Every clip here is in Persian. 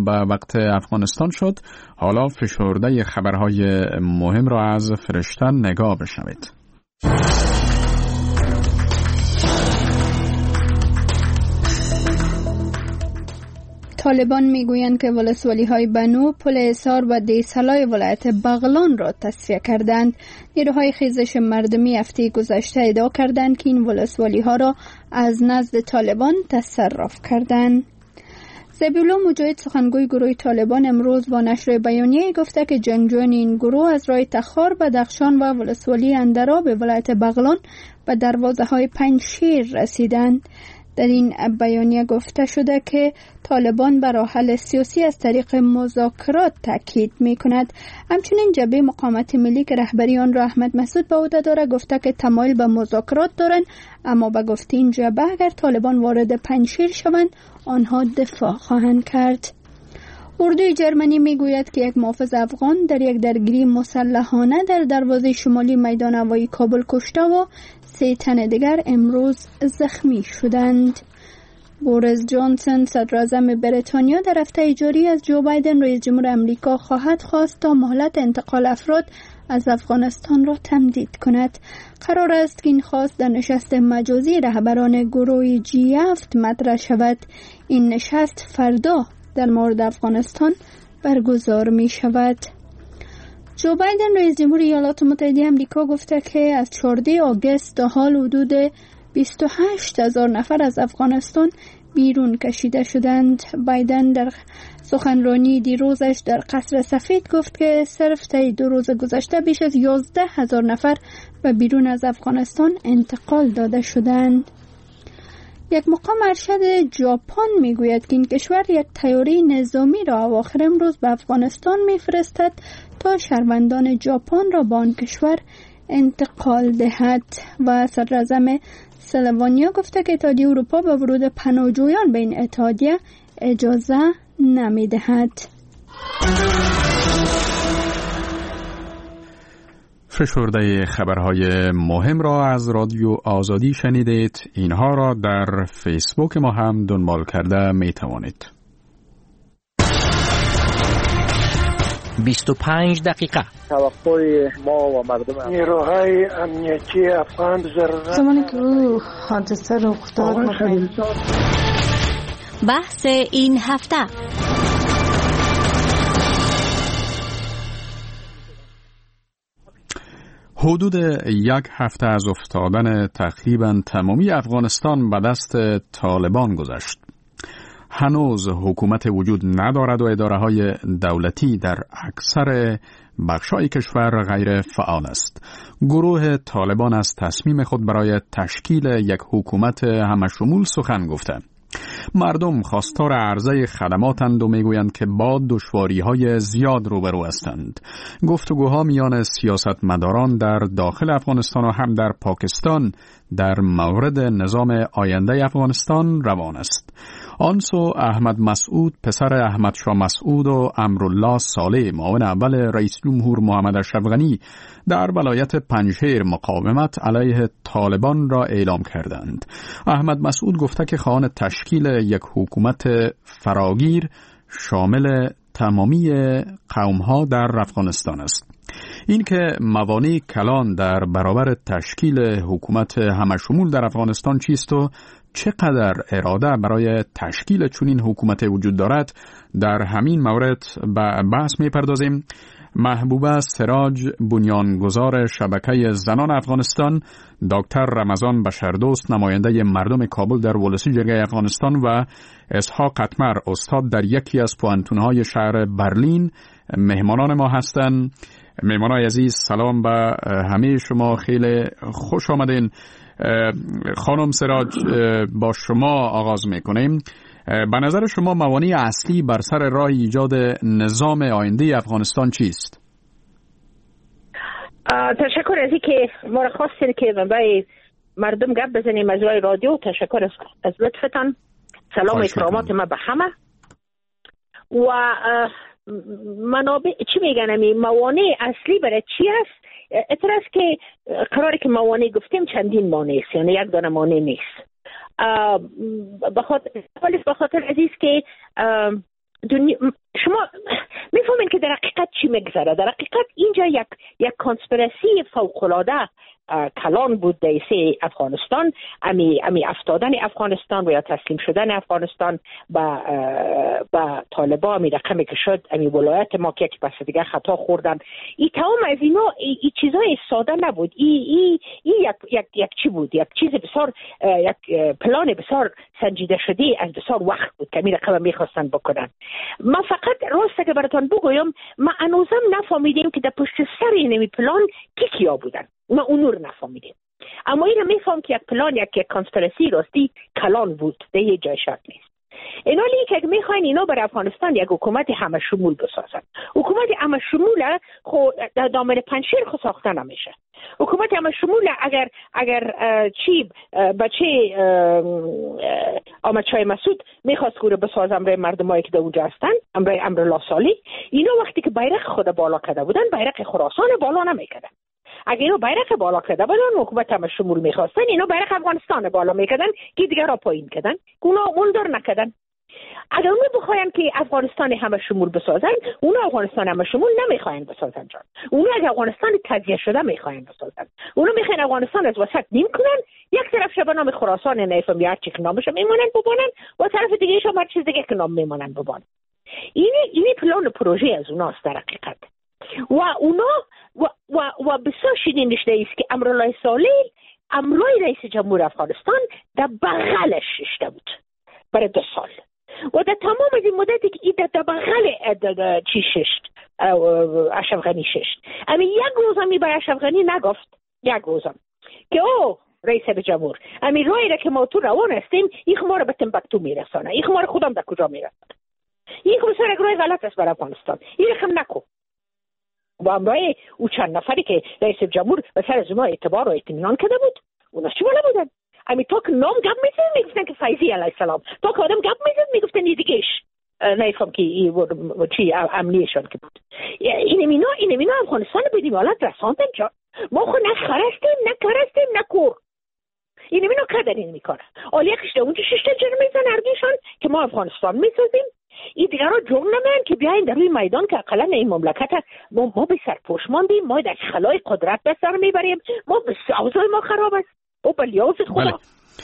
به وقت افغانستان شد. حالا فشرده خبرهای مهم را از فرشته نگاه بشنوید. طالبان میگویند که ولسوالی‌های بنو، پل ایسار و دیسلای ولایت بغلان را تصفیه کردند. نیروهای خیزش مردمی هفته گذشته ادعا کردند که این ولسوالی‌ها را از نزد طالبان تصرف کردند. ذبیحالله مجاهد سخنگوی گروه طالبان امروز با نشر بیانیه گفته که جنگجویان این گروه از راه تخار، بدخشان و ولسوالی اندرا به ولایت بغلان و دروازه‌های پنجشیر رسیدند. در این بیانیه گفته شده که طالبان بر راه حل سیاسی از طریق مذاکرات تاکید می‌کند. همچنین جبهه مقاومت ملی که رهبری آن را احمد مسعود به عهده دارد گفته که تمایل به مذاکرات دارند، اما به گفته این جبهه اگر طالبان وارد پنجشیر شوند آنها دفاع خواهند کرد. اردوی جرمنی میگوید که یک محافظ افغان در یک درگیری مسلحانه در دروازه شمالی میدان هوایی کابل کشته و 3 تن دیگر امروز زخمی شدند. بوریس جانسون صدراعظم بریتانیا در هفته جاری از جو بایدن رئیس جمهور آمریکا خواهد خواست تا مهلت انتقال افراد از افغانستان را تمدید کند. قرار است که این خواست در نشست مجازی رهبران گروه G7 مطرح شود. این نشست فردا در مورد افغانستان برگزار می شود. جو بایدن رئیس جمهور ایالات متحده آمریکا گفته که از 14 آگوست تا حال حدود 28,000 نفر از افغانستان بیرون کشیده شدند. بایدن در سخنرانی دیروزش در قصر سفید گفت که صرف طی 2 روز گذشته بیش از 11,000 نفر به بیرون از افغانستان انتقال داده شدند. یک مقام ارشد ژاپن میگوید که این کشور یک طیاره نظامی را اواخر امروز به افغانستان میفرستد تا شهروندان ژاپن را به آن کشور انتقال دهد. و صدراعظم اسلوونیا گفته که اتحادیه اروپا به ورود پناهجویان به این اتحادیه اجازه نمیدهد. فشرده خبرهای مهم را از رادیو آزادی شنیدید. اینها را در فیسبوک ما هم دنبال کرده می توانید. 25 دقیقه توقع ما و مردم نیروهای امنیتی افغان زمانی که او حادثه رخ داد بحث این هفته. حدود 1 هفته از افتادن تقریباً تمامی افغانستان به دست طالبان گذشت. هنوز حکومت وجود ندارد و اداره‌های دولتی در اکثر بخش‌های کشور غیر فعال است. گروه طالبان از تصمیم خود برای تشکیل یک حکومت همشمول سخن گفته. مردم خواستار عرضه خدماتند و میگویند که با دشواری‌های زیاد روبرو هستند. گفتگوها میان سیاستمداران در داخل افغانستان و هم در پاکستان در مورد نظام آینده افغانستان روان است. آنسو احمد مسعود پسر احمد شاه مسعود و امرالله صالح معاون اول رئیس جمهور محمد اشرف غنی در ولایت پنجشیر مقاومت علیه طالبان را اعلام کردند. احمد مسعود گفته که خواهان تشکیل یک حکومت فراگیر شامل تمامی قوم‌ها در افغانستان است. این که موانع کلان در برابر تشکیل حکومت همشمول در افغانستان چیست و چقدر اراده برای تشکیل چنین حکومت وجود دارد، در همین مورد به بحث می‌پردازیم. محبوبه سراج، بنیانگذار شبکه زنان افغانستان، دکتر رمضان بشردوست، نماینده مردم کابل در ولسی جرگه افغانستان و اسحاق قطمر، استاد در یکی از پوهنتون‌های شهر برلین مهمانان ما هستند. مهمانای عزیز، سلام به همه شما، خیلی خوش آمدین. خانم سراج، با شما آغاز میکنیم. به نظر شما موانع اصلی بر سر راه ایجاد نظام آینده افغانستان چیست؟ تشکر از اینکه ما را خواستین که برای مردم گپ بزنیم از راه رادیو. تشکر از لطفتان. سلام اکرامات ما به همه. و منابع چی میگن؟ موانع اصلی برای چی است؟ اعتراض که قراره که موانع گفتیم چندین مانع است، یعنی یک دانه مانع نیست. به خاطر عزیز که شما میفهمین که در حقیقت چی میگذره. در حقیقت اینجا یک کانسپیرسی فوق‌العاده کلان بود در افغانستان، امی افتادن افغانستان و یا تسلیم شدن افغانستان با طالبان، امی رقمی که شد، امی ولایت ما که پس دیگه خطا خوردن. این تمام از اینا این چیزای ساده نبود. این یک چی بود؟ یک چیز بسیار، یک پلان بسیار سنجیده شده از بسیار وقت بود که امی رقم میخواستن بکنن. ما فقط راست که براتون بگویم، ما هنوزم نفهمیدیم که در پشت سر این پلان کیا بودن. ما اونور نفهمیدیم، اما این میفهم که یک پلان، یک کانسپیرسی راستی کلان بود، در یه جای شک نیست. اینالی که میخواین اینا بر افغانستان یک حکومت همه شمول بسازن. حکومت همه شمول خو در دامن پنجشیر خو ساخته نمیشه. حکومت همه شمول اگر چی بچه آمد شاه مسعود میخواست گوره بسازم برای مردمایی که در اونجا هستن، برای امرالله صالح، اینا وقتی که بیرق خود بالا کرده بودن، بیرق خراسان بالا نمیکردن. اگر اینو بیرق بالا کرده بودن، حکومت همه شمول میخواستن، اینو بیرق افغانستان بالا میکردن که دیگر را پایین کردن، اونا مولدار نکردن. اگر اونو بخواین که افغانستان همه شمول بسازن، اونا افغانستان همه شمول نمیخواین بسازن جان. اونا از افغانستان تجزیه شده میخواین بسازن. اونا میخواین افغانستان از وسط نیم کنن، یک طرف شب نام خراسان نیفهم یا چی که نامش میمونن ببونن، و طرف دیگه شما هر چیز دیگه که نام میمونن ببونن. اینی پلان پروژه از اوناست در حقیقت. و اونا و بسیار شیرین نشده است که امرالله صالح امروی رئیس جمهور افغانستان در بغلش ششته بود برای 2 سال، و در تمام از این مدتی که این در بغل چی ششت، اشرف غنی ششت، اما یک روز همی برای اشرف غنی نگفت، یک روزم که او رئیس جمهور امی روی را که ما تو روان هستیم، این ما را به تنبکتو میرسانه، این ما را خودم در کجا میرسانه، این که بسیار روی غلط است برای افغانستان، این رقم نکن. و امرای او چند نفری که رئیس جمهور به سر از ما اعتبار و اطمینان کرده بود، اونا چی بالا بودن؟ امی تو که نام گپ میزن میگفتن که فیضی علیه السلام، تو که آدم گپ میزن میگفتن دیگهش نیفهم که چی امنیشان که بود. این مینا افغانستان بدیم حالت رساندن جا. ما خود نه خرستیم نه کرستیم نه کور. این مینا کدر این میکنه. آلیه کشته اونجا ششته جرم میزن ارگیشان که ما افغانستان میسازیم. این دیگر را جرم نمین که بیاین در روی میدان که اقلا این مملکت ما به سرپوش ماندیم، ما در خلای قدرت به سر میبریم، ما به اوضاع ما خراب است، او به لیاز خدا.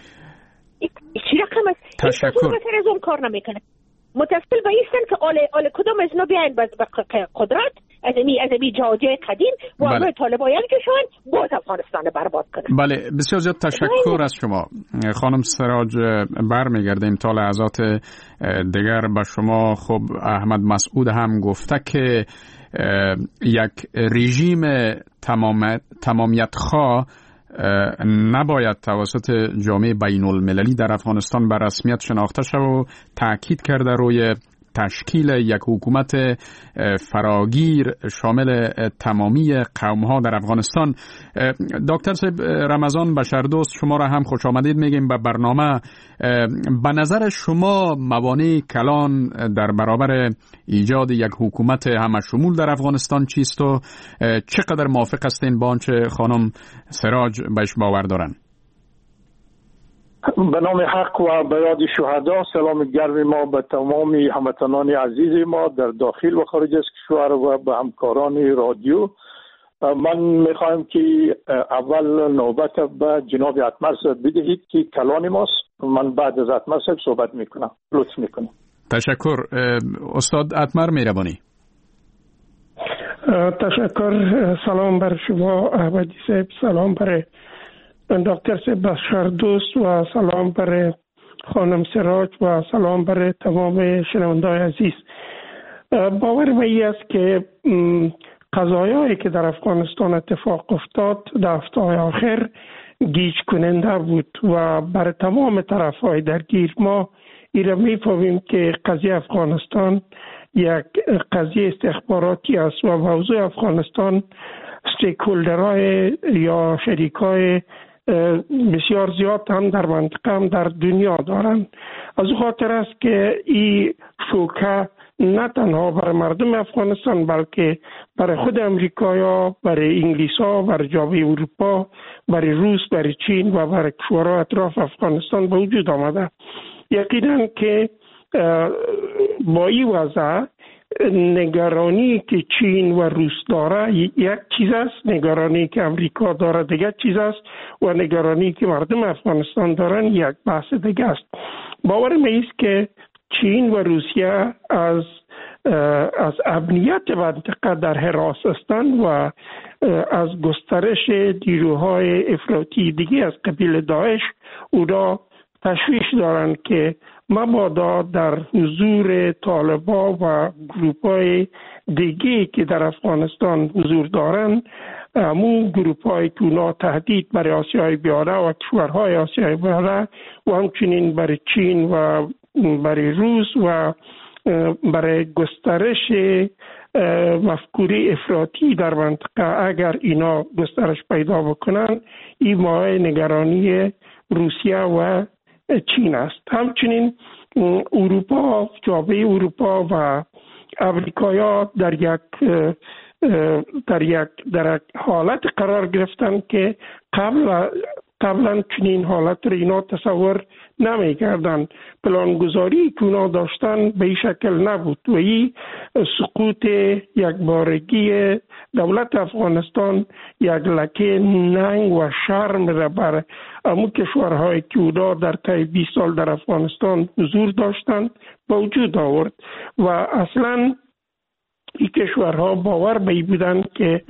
چی رقم است؟ تشکر. این از اون کار نمیکنه. متصل به ایستن که آل کدام از اینا بیاین به قدرت از امی جهادی قدیم و امروی طالبان یک جشن باز افغانستان برباد کنه. بله، بسیار زیاد تشکر از شما خانم سراج. برمیگردیم تا لحظات دیگر به شما. خب احمد مسعود هم گفته که یک رژیم تمامیت خواه نباید توسط جامعه بین المللی در افغانستان به رسمیت شناخته شود و تاکید کرده روی تشکیل یک حکومت فراگیر شامل تمامی قوم‌ها در افغانستان. دکتر صاحب رمضان بشردوست، شما را هم خوش آمدید میگیم به برنامه. به نظر شما موانع کلان در برابر ایجاد یک حکومت همشمول در افغانستان چیست و چقدر موافق هستین با آنچه خانم سراج بهش باور دارن؟ به نام حق و به یاد شهدا، سلام گرم ما به تمام هموطنان عزیز ما در داخل و خارج از کشور و به همکاران رادیو. من میخوایم که اول نوبت به جناب اتمر صاحب بدهید که کلان ماست. من بعد از اتمر صاحب صحبت میکنم. لطف میکنم. تشکر. استاد اتمر مهربانی. تشکر. سلام بر شما احمدی صاحب، سلام بر دکتر صاحب بشردوست و سلام بر خانم سراج و سلام بر تمام شنونده‌های عزیز. باور من است که قضایایی که در افغانستان اتفاق افتاد در هفته‌های آخر گیج کننده بود و بر تمام طرف‌های درگیر ما ایره می‌فهمیم که قضیه افغانستان یک قضیه استخباراتی است و موضوع افغانستان استیک‌هولدرهای یا شریکای بسیار زیاد هم در منطقه هم در دنیا دارند. از او خاطر است که این شوکه نه تنها برای مردم افغانستان بلکه برای خود امریکایا، برای انگلیسا، برای جامعه اروپا، برای روس، برای چین و برای کشورهای اطراف افغانستان به وجود آمده. یقینا که با این وضع نگرانی که چین و روس داره یک چیز است، نگرانی که امریکا داره دیگه چیز است و نگرانی که مردم افغانستان دارن یک بحث دیگه است. باورم است که چین و روسیه از امنیت منطقه در حراس هستند و از گسترش نیروهای افراطی دیگه از قبیل داعش اونا تشویش دارند که مبادا در حضور طالبان و گروپ‌های دیگه که در افغانستان حضور دارند، همون گروپ‌های که اونا تهدید برای آسیای بیاره و کشورهای آسیای بیاره و همچنین برای چین و برای روس و برای گسترش مفکوره افراطی در منطقه اگر اینا گسترش پیدا بکنن، این مایه نگرانی روسیه و چین است. همچنین اروپا، جامعه اروپا و امریکایا در یک حالت قرار گرفتن که قبلا چنین حالت را اینا تصور نمی کردن. پلانگذاری که اونا داشتن به این شکل نبود و این سقوط یک بارگی دولت افغانستان یک لکه ننگ و شرم را بر امو کشورهایی که اونا در طی 20 سال در افغانستان حضور داشتند با وجود آورد و اصلا این کشورها باور به این بودن که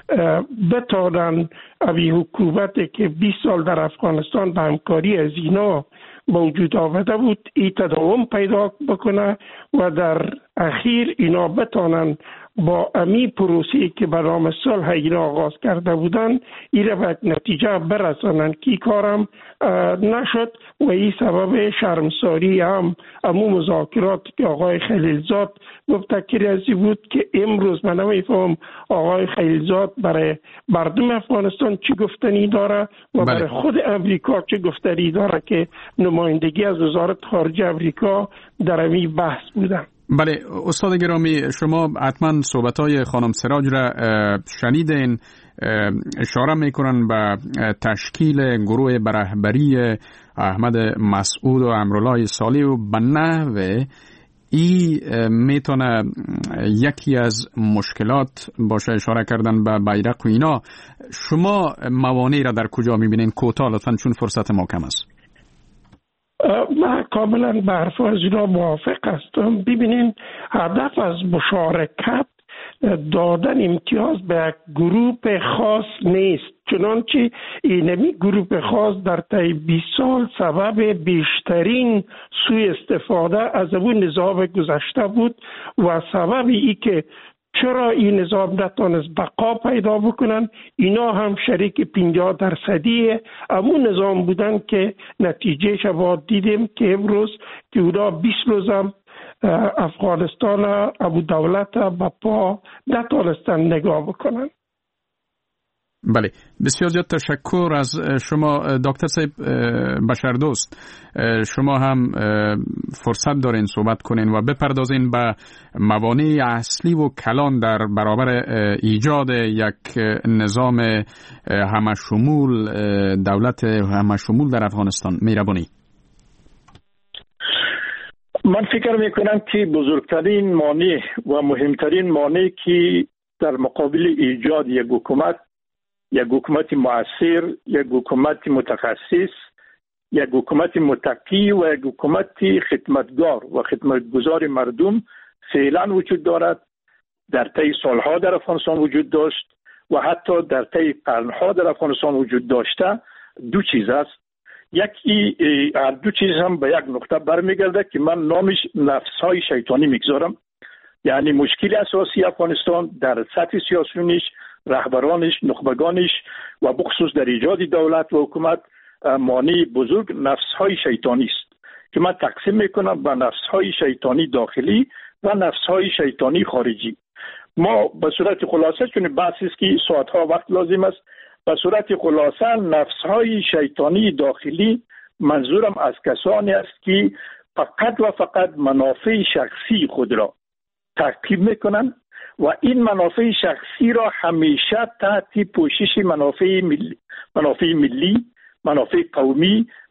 بتانن اوی حکومتی که 20 سال در افغانستان به همکاری از اینا با وجود آورده بود این تداوم پیدا بکنه و در اخیر اینا بتانن با امی پروسی که به نام صلح اینا آغاز کرده بودن این را به نتیجه برسانن که کارم نشد و این سبب شرمساری هم امو مذاکرات که آقای خلیلزاد مبتکر ازی بود که امروز من نمیفهم آقای خلیلزاد برای مردم افغانستان چی گفتنی داره و برای خود امریکا چی گفتنی داره که نمایندگی از وزارت خارجه امریکا در امی بحث بودن. بله استاد گرامی، شما حتما صحبت‌های خانم سراج را شنیدین. اشاره میکنن به تشکیل گروه برهبری احمد مسعود و امرالله صالح و به نحو ای میتونه یکی از مشکلات باشه. اشاره کردن به بیرق و اینا. شما موانع را در کجا میبینین؟ کوتاه لطفاً چون فرصت ما کم است. من کاملا به حرف از اینا موافق هستم. ببینین هدف از مشارکت دادن امتیاز به یک گروه خاص نیست، چنانچه اینمی گروه خاص در طی 20 سال سبب بیشترین سوء استفاده از اون نظام گذشته بود و سبب ای که چرا این نظام نتونست بقا پیدا بکنن، اینا هم شریک 50% همون نظام بودن که نتیجه شما دیدیم که امروز که اونا 20 روز هم افغانستان ابو دولت به پا نتونستن نگاه بکنن. بله، بسیار زیاد تشکر از شما دکتر صاحب بشردوست. شما هم فرصت دارین صحبت کنین و بپردازین به موانع اصلی و کلان در برابر ایجاد یک نظام همشمول، دولت همشمول در افغانستان. مهربانی. من فکر میکنم که بزرگترین مانع و مهمترین مانع که در مقابل ایجاد یک حکومت مؤثر، یک حکومت متخصص، یک حکومت متقی و یک حکومت خدمتگار و خدمتگزار مردم فعلا وجود دارد، در طی سالها در افغانستان وجود داشت و حتی در طی قرنها در افغانستان وجود داشته، دو چیز است. یکی دو چیز هم به یک نقطه برمیگرده که من نامش نفس‌های شیطانی میگذارم. یعنی مشکل اساسی افغانستان در سطح سیاسیونش، رهبرانش، نخبگانش و بخصوص در ایجاد دولت و حکومت مانع بزرگ نفس‌های شیطانی است که من تقسیم میکنم به نفس‌های شیطانی داخلی و نفس‌های شیطانی خارجی. ما به صورت خلاصه، چون بحثی است که ساعت‌ها وقت لازم است، به صورت خلاصه نفس‌های شیطانی داخلی منظورم از کسانی است که فقط و فقط منافع شخصی خود را تعقیب میکنند و این منافع شخصی را همیشه تحت پوشش منافع ملی، منافع قومی،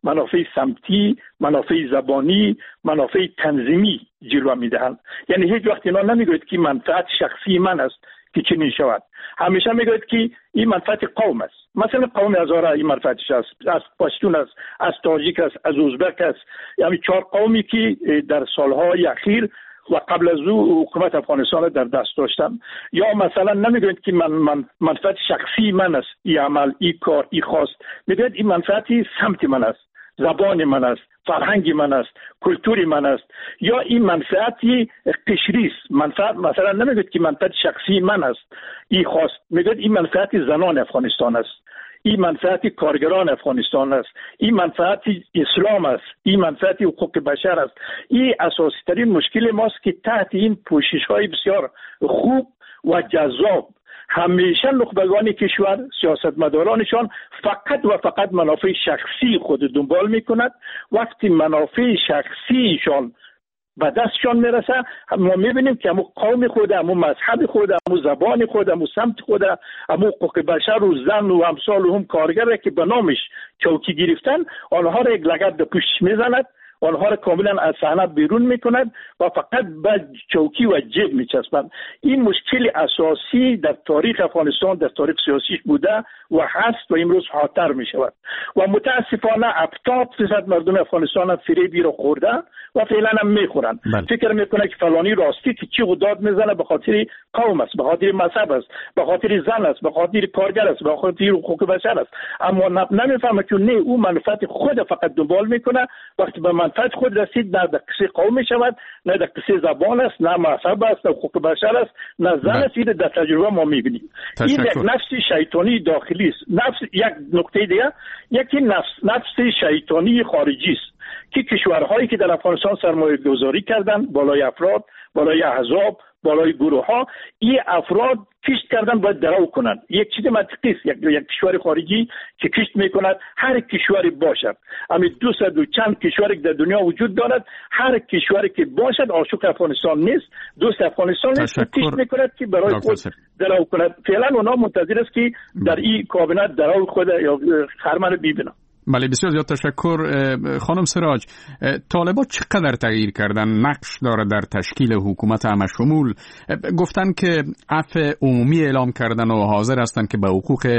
منافع سمتی، منافع زبانی، منافع تنظیمی جلوه میدهند. یعنی هیچ وقت اینا نمیگوید که منفعت شخصی من است که چنین شود، همیشه میگوید که این منفعت قوم است. مثلا قوم هزاره این منفعتش است، از پشتون است، از تاجیک است، از ازبک است، یعنی 4 قومی که در سالهای اخیر و قبل از او حکومت افغانستان در دست داشتن. یا مثلا نمیگوید که من منفعت شخصی من است این عمل، این کار، این خواست، میگوید این منفعتی سمت من است، زبان من است، فرهنگ من است، کلتور من است. یا این منفعتی قشری است. منفعت مثلا نمیگوید که منفعت شخصی من است این خواست، میگوید این منفعت زنان افغانستان است، این منفعت کارگران افغانستان است، این منفعت اسلام است، این منفعت حقوق بشر است. این اساسی ترین مشکل ماست که تحت این پوشش های بسیار خوب و جذاب همیشه نخبگان کشور، سیاستمدارانشان فقط و فقط منافع شخصی خود دنبال میکند. وقتی منافع شخصیشان به دستشان میرسه، ما میبینیم که همون قوم خود، همون مذهب خود، همون زبان خود، همون سمت خود، همون حقوق بشر و زن و امثال و هم کارگر که به نامش چوکی گرفتن، آنها را یک لگد به پوشش میزند، آنها را کاملا از صحنه بیرون میکند و فقط به چوکی و جیب میچسبند. این مشکل اساسی در تاریخ افغانستان، در تاریخ سیاسیش بوده و هست و امروز خاطر میشود و متاسفانه 70% مردم افغانستان فریبی را خورده و فعلا هم میخورن. فکر میکنه که فلانی راستی که چی داد میزنه به خاطر قوم است، به خاطر مذهب است، به خاطر زن است، به خاطر کارگر است، به خاطر حقوق بشر است. اما نمیفهمه که نه، او منفعت خود فقط دنبال میکنه. وقتی به منفعت خود رسید، نه در قصه قوم میشود، نه در قصه زبان است، نه مذهب است، نه حقوق بشر است، نه زن است. این در تجربه ما میبینیم. این یک نفس شیطانی داخلی است. نفس یک نکته دیگه، یکی نفس شیطانی خارجی است که کشورهایی که در افغانستان سرمایه گذاری کردن، بالای افراد، بالای احزاب، بالای گروه ها، این افراد کشت کردن باید درو کنند. یک چیز منطقی است. یک کشور خارجی که کشت میکند، هر کشوری باشد، همین 200 و چند کشوری در دنیا وجود دارد، هر کشوری که باشد عاشق افغانستان نیست، دوست افغانستان نیست، کشت میکند که برای خود درو کند. فعلا اونا منتظر است که در این کابینه درو خود یا خرمن ببینند. بله، بسیار زیاد تشکر. خانم سراج، طالبان چقدر تغییر کردن نقش داره در تشکیل حکومت همشمول؟ گفتن که عفو عمومی اعلام کردن و حاضر هستن که به حقوق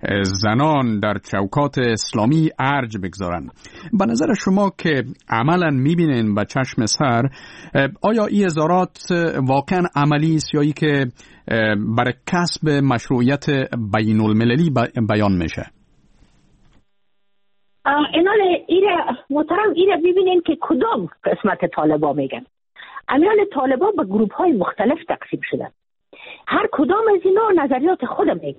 زنان در چوکات اسلامی ارج بگذارن. به نظر شما که عملا میبینین به چشم سر، آیا این اظهارات واقعا عملی است یا ای که برای کسب مشروعیت بین المللی بیان میشه؟ محترم ایره ببینین که کدام قسمت طالبا میگن. امیال طالبا به گروپ های مختلف تقسیم شدن. هر کدام از اینا نظریات خودم میگن.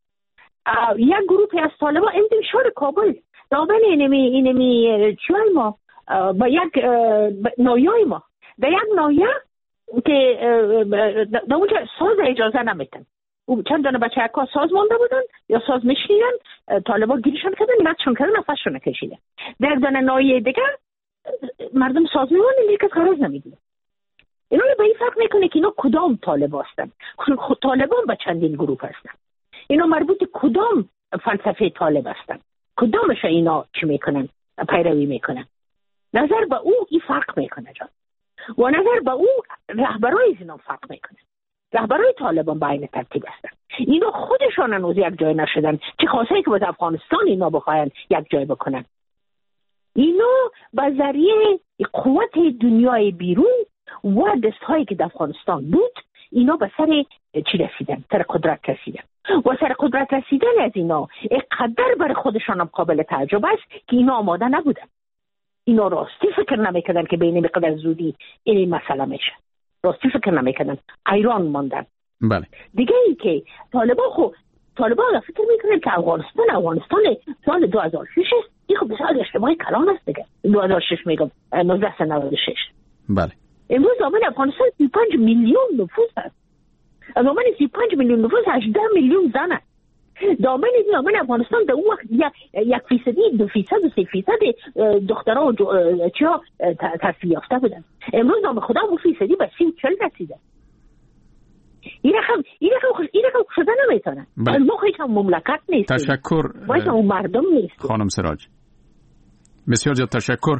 یک گروپی از طالبا اندیم شهر کابل دامن اینمی چیای ما با یک نایای ما در یک نایه که در اونجا ساز اجازه نمیتن. چند دانه بچه ها ساز مانده بودن یا ساز میشنیدن، طالبا گیرشان کردن، نتشون کردن، نفسشون نکشیدن. در دانه نایه دیگر مردم ساز میمونن، یک از خراز نمیدونن. اینا به این فرق میکنه که اینا کدام طالب هستن. طالبان به چندین گروه هستن. اینا مربوط کدام فلسفه طالب هستن، کدامش اینا چی میکنن، پیروی میکنن. نظر به او این فرق میکنه جان، و نظر به او رهبرای اینا فرق میکنه. رهبرای طالبان با این ترتیب هستن. اینا خودشان هنوز یک جای نشدن، چه خاصه که به افغانستان اینا بخواین یک جای بکنن. اینا با ذریعه قوت دنیای بیرون و دستهایی که در افغانستان بود، اینا به سر چی رسیدن؟ سر قدرت رسیدن. و سر قدرت رسیدن از اینا اقدر برای خودشان هم قابل تعجب است که اینا آماده نبودن. اینا راستی فکر نمیکردن که بین بقدر زودی این مسئله میشه. راستی فکر نمیکردن، ایران ماندن. بله. دیگه ای که طالبان فکر میکنن که افغانستان سال 2006 این خب بسیار اشتباهی کلان است دیگه. 2006 میگم 1996. بله. امروز دامن افغانستان 35 میلیون نفوس هست. دامن 35 میلیون نفوس 18 میلیون زن است. دامن افغانستان در اون وقت 1%، 2%، 3% دخترها و چیا تحصیل یافته بودن. امروز نام خدا اون فیصدی به 30-40 رسیده. این رقم شده نمیتونه. ما هیچ هم مملکت نیست. تشکر. باید اون مردم نیست. خانم سراج بسیار زیاد تشکر.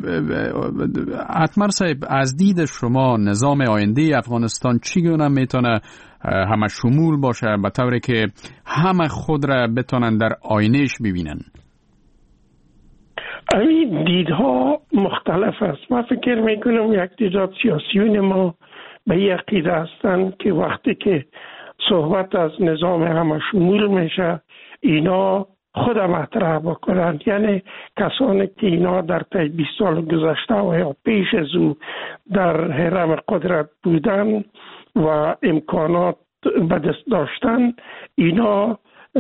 اتمر صاحب، از دید شما نظام آینده افغانستان چگونه میتونه همه شمول باشه به طوری که همه خود را بتونن در آینهش ببینن؟ این دیدها مختلف است. من فکر میکنم یک دیدات سیاسیون ما به این عقیده هستند که وقتی که صحبت از نظام همه شمول میشه اینا خود مطرح بکنن، یعنی کسانی که اینا در طی 20 سال گذشته و یا پیش از او در حرم قدرت بودن و امکانات به دست داشتن، اینا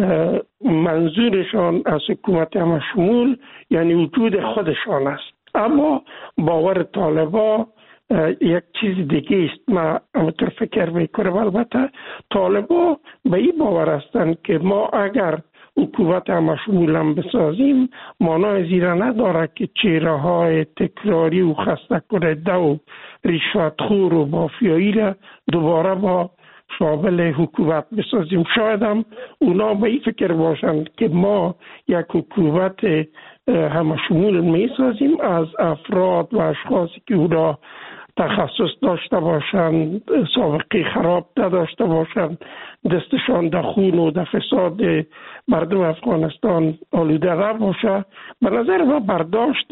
منظورشان از حکومت همه شمول یعنی وجود خودشان است. اما باور طالبا یک چیز دیگه است. من همونطور فکر میکنم البته طالبا به این باور هستند که ما اگر حکومت همه شمول هم بسازیم معنای زیرا نداره که چهره های تکراری و خسته کننده و رشوتخور و مافیایی را دوباره با شامل حکومت بسازیم. شاید هم اونا به این فکر باشند که ما یک حکومت همه شمول می سازیم از افراد و اشخاصی که اونا تخصص داشته باشند، سابقه خراب نداشته باشند، دستشان در خون و در فساد مردم افغانستان آلوده نباشه. به نظر من برداشت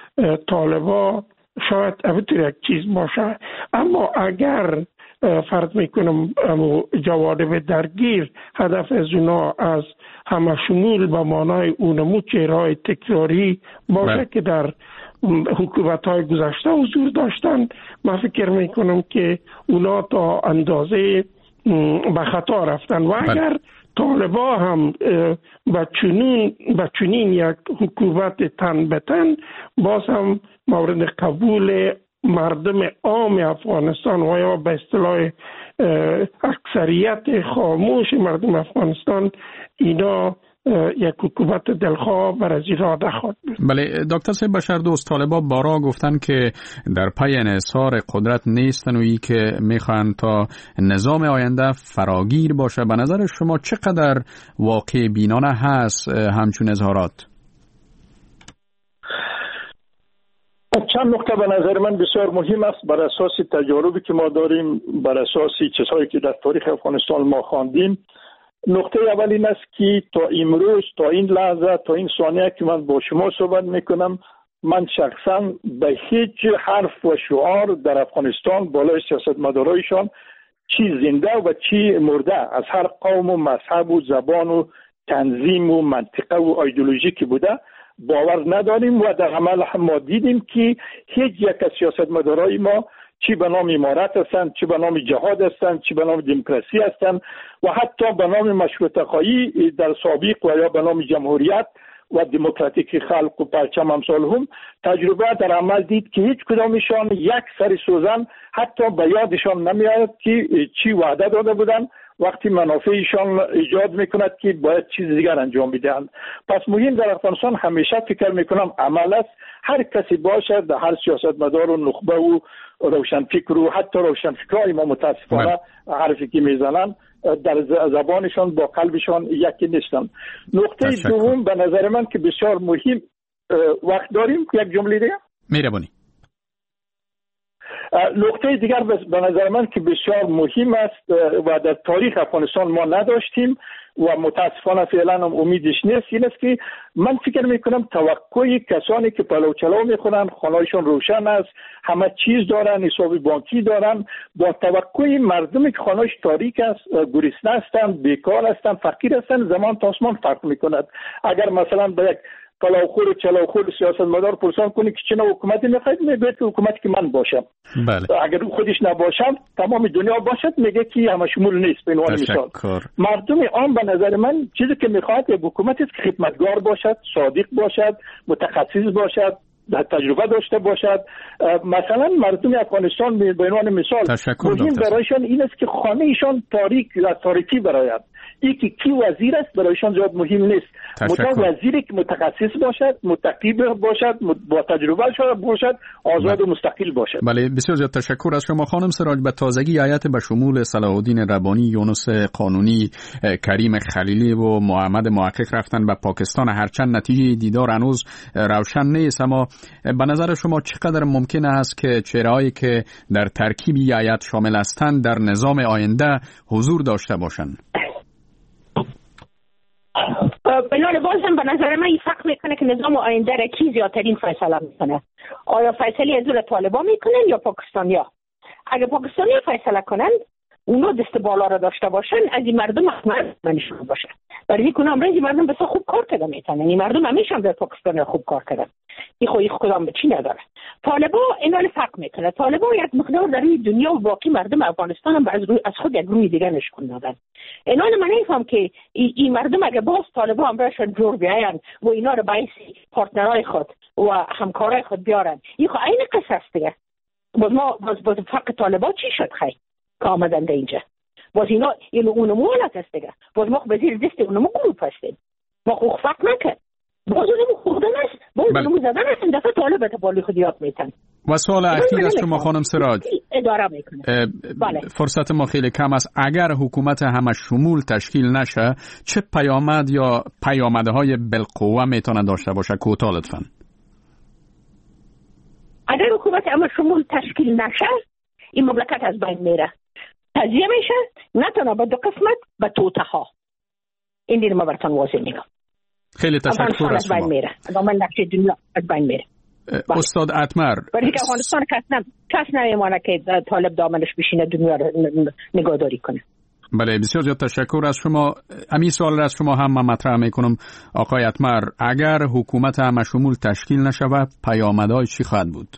طالبا شاید همینطور یک چیز باشه. اما اگر فرض میکنم جوانب درگیر هدف از اونا از همه شمول به معنای اونمو چهرهای تکراری باشه که در حکومت‌های گذشته حضور داشتن، من فکر میکنم که اونا تا اندازه به خطا رفتن و اگر طالبا هم به چنین یک حکومت تن به تن باز هم مورد قبول مردم عام افغانستان و یا به اصطلاح اکثریت خاموش مردم افغانستان اینا یک حکومت دلخواه بر از اراده خواهد بود. بله دکتر صاحب بشردوست، طالبا بارا گفتن که در پی انحصار قدرت نیستن و ای که میخوان تا نظام آینده فراگیر باشه. به نظر شما چقدر واقع بینانه هست همچون اظهارات؟ چند نکته به نظر من بسیار مهم است بر اساس تجاربی که ما داریم، بر اساس چیزهایی که در تاریخ افغانستان ما خواندیم. نکته اول این است که تا امروز، تا این لحظه، تا این ثانیه که من با شما صحبت میکنم، من شخصا به هیچ حرف و شعار در افغانستان بالای سیاستمدارایشان چی زنده و چی مرده از هر قوم و مذهب و زبان و تنظیم و منطقه و ایدئولوژی که بوده باور نداریم و در عمل هم ما دیدیم که هیچ یک از سیاستمدارای ما چی به نام امارت هستند، چی به نام جهاد هستند، چی به نام دموکراسی هستند و حتی به نام مشروطه خواهی در سابق و یا به نام جمهوریت و دموکراتیک خلق و پرچم امثال هم تجربه در عمل دید که هیچ کدامشان یک سر سوزن حتی به یادشان نمیاد که چی وعده داده بودن وقتی منافعشان ایجاد میکند که باید چیز دیگر انجام بدهند. پس مهم در افغانستان همیشه فکر میکنم عمل است. هر کسی باشد، هر سیاستمدار و نخبه و روشنفکر و حتی روشنفکرای ما متاسفانه حرفی که میزنن در زبانشان با قلبشان یکی نیستن. نقطه دوم به نظر من که بسیار مهم، وقت داریم یک جمله دیگه میربونی. نقطه دیگر به نظر من که بسیار مهم است و در تاریخ افغانستان ما نداشتیم و متاسفانه فعلا هم امیدش نیست، این است که من فکر میکنم توقع کسانی که پلو چلو میخونن، خانهایشان روشن است، همه چیز دارن، حساب بانکی دارن، با توقع مردمی که خانهاش تاریک است، گرسنه هستند، بیکار هستند، فقیر هستند، زمان تا آسمان فرق میکند. اگر مثلا به یک پلاوخور و چلاوخور سیاستمدار پرسان کنی که چه نوع حکومتی میخواید، میگه که حکومتی که من باشم. بله. اگر خودش نباشم تمام دنیا باشد، میگه که همه شمول نیست. به عنوان مثال مردم عام به نظر من چیزی که میخواد یک حکومتی است که خدمتگار باشد، صادق باشد، متخصص باشد، تجربه داشته باشد. مثلا مردم افغانستان به عنوان مثال مهم برایشان این است که خانه ایشان تاریکی برایند. یکی کی وزیر است برایشان زیاد مهم نیست. مطمئن وزیری که متخصص باشد، متقی باشد، با تجربه باشد، آزاد و مستقل باشد. بله، بسیار زیاد تشکر از شما خانم سراج. به تازگی هیئت به شمول صلاح الدین ربانی، یونس قانونی، کریم خلیلی و محمد محقق رفتن به پاکستان. هرچند نتیجه دیدار هنوز روشن نیست، اما به نظر شما چقدر ممکن است که چهره‌هایی که در ترکیب هیئت شامل هستند در نظام آینده حضور داشته باشند؟ بنابراین بازم به نظر من این فرق میکنه که نظام آینده را کی زیادترین فیصله میکنه. آیا فیصله از دول طالبان میکنن یا پاکستانیا؟ اگه پاکستانیا فیصله کنن، اونا دست بالا را داشته باشن، از این مردم منشون باشه. برای اینکه امروز این مردم بسیار خوب کار کردن میتونن. این مردم همیشه هم در پاکستان خوب کار کردن. این خود کدام به چی نداره. طالبان اینا رو فرق میکنه. طالبان یک مقدار در این دنیا و باقی مردم افغانستان هم از خود یک روی دیگه نشون دادن. اینا من نمیفهم که این مردم اگه باز طالبان هم براشون جور بیاین و اینا رو باعث پارتنرای خود و همکارای خود بیارن، این خود این قصه است دیگه. باز فرق طالبان چی شد خیر که آمدن در اینجا؟ باز اینا اونمو حالت است دیگه. باز ما بزیر دست اونمو گروپ هستیم. ما خوب فرق نکرد. باز اونمو خوردن است، باز اونمو زدن است، این دفعه طالب تبالی خود یاد میتن. و سوال اخیر از شما خانم سراج، اداره میکنه. بله. فرصت ما خیلی کم است. اگر حکومت همه شمول تشکیل نشه، چه پیامد یا پیامدهای بالقوه میتونه داشته باشه؟ کوتاه لطفاً. اگر حکومت همه شمول تشکیل نشه، این مملکت از بین میره. تجزیه میشه، نه تنها به دو قسمت، به توته ها. این دیر ما براتون واضح میگم. خیلی تشکر از شما. من نقشه دنیا از بین میره. استاد اتمر، برای که افغانستان کس نمیمانه که طالب دامنش بشینه دنیا رو نگهداری کنه. بله، بسیار زیاد تشکر از شما. همین سوال را از شما هم من مطرح میکنم آقای اتمر. اگر حکومت همه شمول تشکیل نشود، پیامدهای چی خواهد بود؟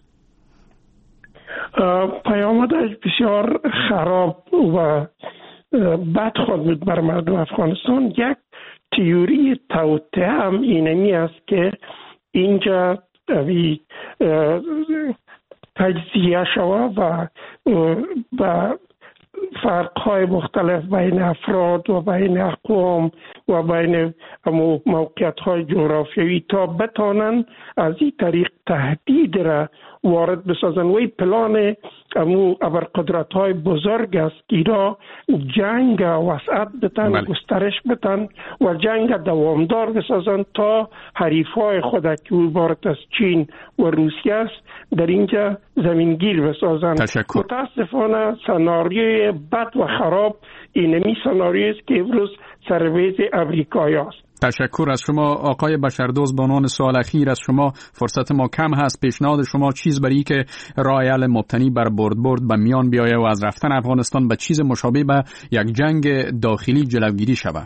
پیامدش بسیار خراب و بد خواهد بود بر مردم افغانستان. یک تئوری توطئه هم اینمی است که اینجا تجزیه شود و فرق‌های مختلف بین افراد و بین اقوام و بین موقعیت‌های جغرافیایی تا بتانن از این طریق تهدید را وارد بسازن. و این پلان ابرقدرت‌های بزرگ است که اینا جنگ وسعت بتن، گسترش بتن و جنگ دوامدار بسازن تا حریفای خود که عبارت از چین و روسیه است در اینجا زمینگیر بسازن. متاسفانه سناریوی بد و خراب اینمی سناریویی است که امروز سربیز امریکایی است. تشکر از شما آقای بشردوست. به عنوان سوال اخیر از شما، فرصت ما کم هست، پیشنهاد شما چیز برای که راه حل مبتنی بر برد به میان بیایه و از رفتن افغانستان به چیز مشابه به یک جنگ داخلی جلوگیری شود؟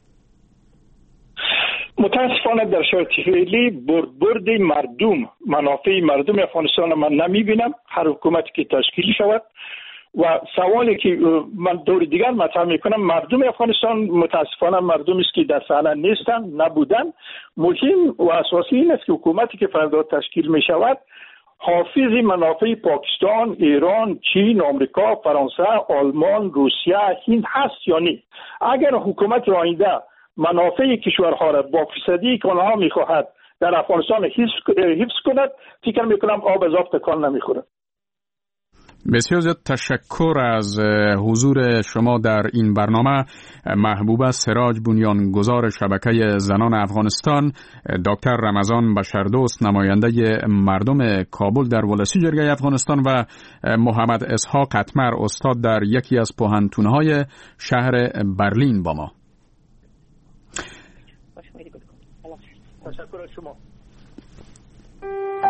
متاسفانه در شرایط فعلی برد مردم، منافع مردم افغانستان من نمیبینم. هر حکومتی که تشکیل شود و سوالی که من دور دیگر مطرح میکنم، مردم افغانستان متاسفانه مردمی است که در صحنه نیستن، نبودن. مهم و اساسی این است که حکومتی که فردا تشکیل می شود حافظ منافع پاکستان، ایران، چین، آمریکا، فرانسه، آلمان، روسیه، هند هست یا نه. اگر حکومت آینده منافع کشورها را با فیصدی که آنها میخواهد در افغانستان حفظ کند، فکر میکنم آب از آب تکان نمیخورد. بسیار زیاد تشکر از حضور شما در این برنامه. محبوبه سراج، بنیانگذار شبکه زنان افغانستان، دکتر رمضان بشردوست، نماینده مردم کابل در ولسی جرگه افغانستان و محمد اسحاق اتمر، استاد در یکی از پوهنتون‌های شهر برلین با ما. تشکر از شما.